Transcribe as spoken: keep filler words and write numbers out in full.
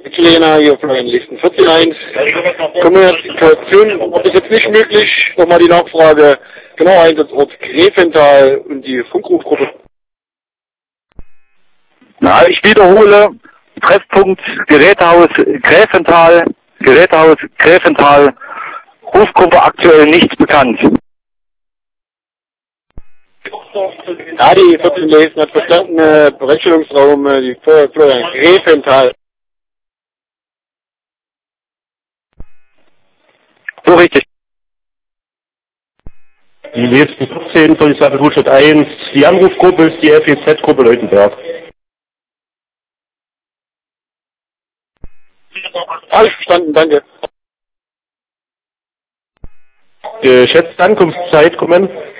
Lena hier von den Listen vierzehn eins. Kommunikation ist jetzt nicht möglich. Nochmal die Nachfrage. Genau, Einsatzort Gräfenthal und die Funkrufgruppe. Na, ich wiederhole. Treffpunkt Gerätehaus Gräfenthal. Gerätehaus Gräfenthal. Rufgruppe aktuell nicht bekannt. Ja, die vierzehn Lesen hat verstanden. Äh, Bereitstellungsraum, äh, die Florian Gräfenthal. So richtig. Die Listen vierzehn, Polizei Rudstadt eins. Die Anrufgruppe ist die F E Z-Gruppe Leutenberg. Alles verstanden, danke. Geschätzte Ankunftszeit kommen.